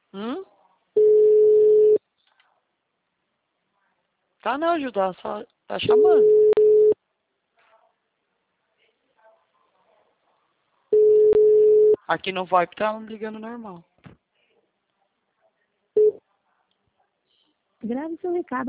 Hum? Tá não, Judá, só tá chamando. Aqui no VoIP tá ligando normal. Grave seu recado.